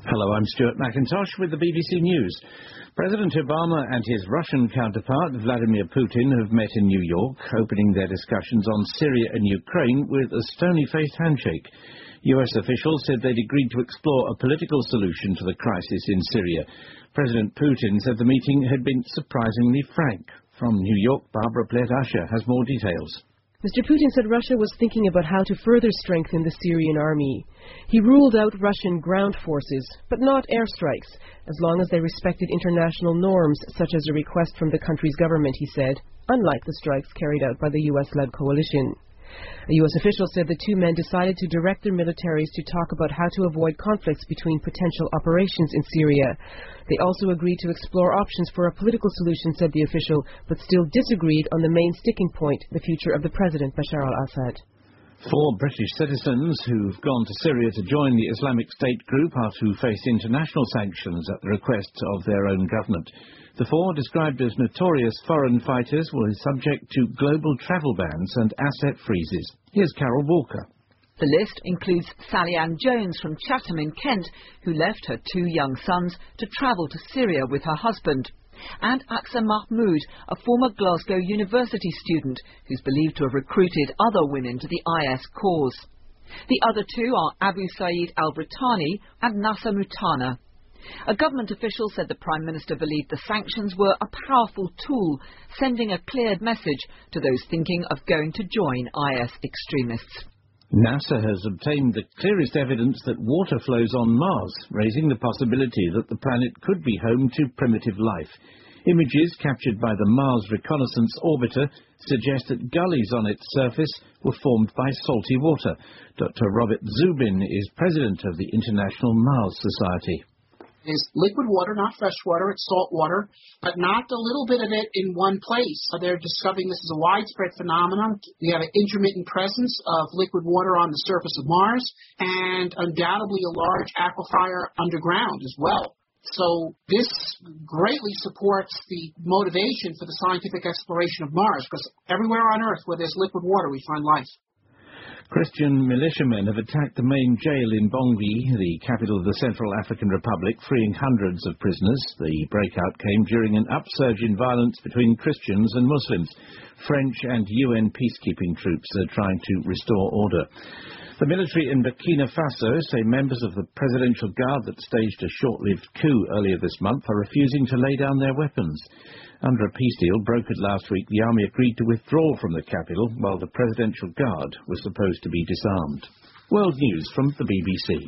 Hello, I'm Stuart McIntosh with the BBC News. President Obama and his Russian counterpart, Vladimir Putin, have met in New York, opening their discussions on Syria and Ukraine with a stony-faced handshake. US officials said they'd agreed to explore a political solution to the crisis in Syria. President Putin said the meeting had been surprisingly frank. From New York, Barbara Plett-Usher has more details. Mr. Putin said Russia was thinking about how to further strengthen the Syrian army. He ruled out Russian ground forces, but not airstrikes, as long as they respected international norms, such as a request from the country's government, he said, unlike the strikes carried out by the US-led coalition. A U.S. official said the two men decided to direct their militaries to talk about how to avoid conflicts between potential operations in Syria. They also agreed to explore options for a political solution, said the official, but still disagreed on the main sticking point, the future of the president, Bashar al-Assad. 4 British citizens who've gone to Syria to join the Islamic State group are to face international sanctions at the request of their own government. The 4, described as notorious foreign fighters, will be subject to global travel bans and asset freezes. Here's Carol Walker. The list includes Sally Ann Jones from Chatham in Kent, who left her 2 young sons to travel to Syria with her husband, and Aqsa Mahmood, a former Glasgow University student who's believed to have recruited other women to the IS cause. The other 2 are Abu Saeed al-Britani and Nasa Mutana. A government official said the Prime Minister believed the sanctions were a powerful tool, sending a clear message to those thinking of going to join IS extremists. NASA has obtained the clearest evidence that water flows on Mars, raising the possibility that the planet could be home to primitive life. Images captured by the Mars Reconnaissance Orbiter suggest that gullies on its surface were formed by salty water. Dr. Robert Zubin is president of the International Mars Society. It's liquid water, not fresh water. It's salt water, but not a little bit of it in one place. So they're discovering this is a widespread phenomenon. We have an intermittent presence of liquid water on the surface of Mars and undoubtedly a large aquifer underground as well. So this greatly supports the motivation for the scientific exploration of Mars, because everywhere on Earth where there's liquid water, we find life. Christian militiamen have attacked the main jail in Bangui, the capital of the Central African Republic, freeing hundreds of prisoners. The breakout came during an upsurge in violence between Christians and Muslims. French and UN peacekeeping troops are trying to restore order. The military in Burkina Faso say members of the presidential guard that staged a short-lived coup earlier this month are refusing to lay down their weapons. Under a peace deal brokered last week, the army agreed to withdraw from the capital while the presidential guard was supposed to be disarmed. World News from the BBC.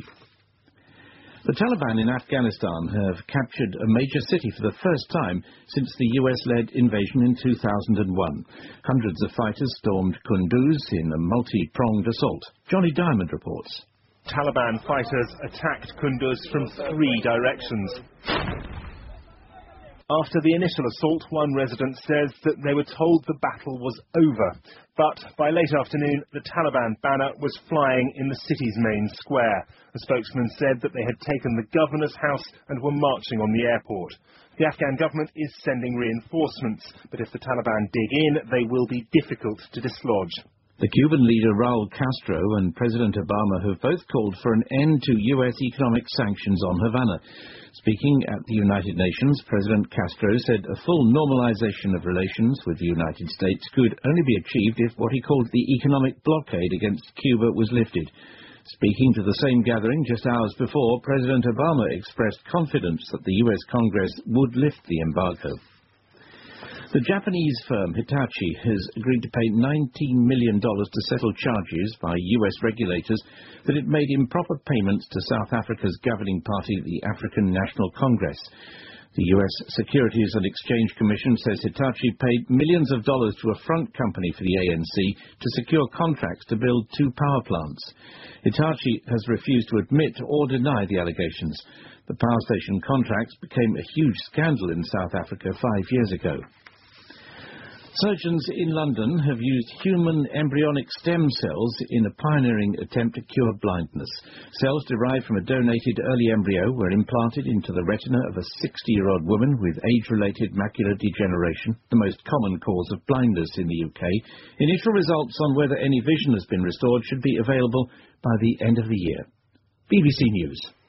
The Taliban in Afghanistan have captured a major city for the first time since the US-led invasion in 2001. Hundreds of fighters stormed Kunduz in a multi-pronged assault. Johnny Diamond reports. Taliban fighters attacked Kunduz from 3 directions. After the initial assault, one resident says that they were told the battle was over. But by late afternoon, the Taliban banner was flying in the city's main square. A spokesman said that they had taken the governor's house and were marching on the airport. The Afghan government is sending reinforcements, but if the Taliban dig in, they will be difficult to dislodge. The Cuban leader Raul Castro and President Obama have both called for an end to U.S. economic sanctions on Havana. Speaking at the United Nations, President Castro said a full normalization of relations with the United States could only be achieved if what he called the economic blockade against Cuba was lifted. Speaking to the same gathering just hours before, President Obama expressed confidence that the U.S. Congress would lift the embargo. The Japanese firm Hitachi has agreed to pay $19 million to settle charges by US regulators that it made improper payments to South Africa's governing party, the African National Congress. The US Securities and Exchange Commission says Hitachi paid millions of dollars to a front company for the ANC to secure contracts to build 2 power plants. Hitachi has refused to admit or deny the allegations. The power station contracts became a huge scandal in South Africa 5 years ago. Surgeons in London have used human embryonic stem cells in a pioneering attempt to cure blindness. Cells derived from a donated early embryo were implanted into the retina of a 60-year-old woman with age-related macular degeneration, the most common cause of blindness in the UK. Initial results on whether any vision has been restored should be available by the end of the year. BBC News.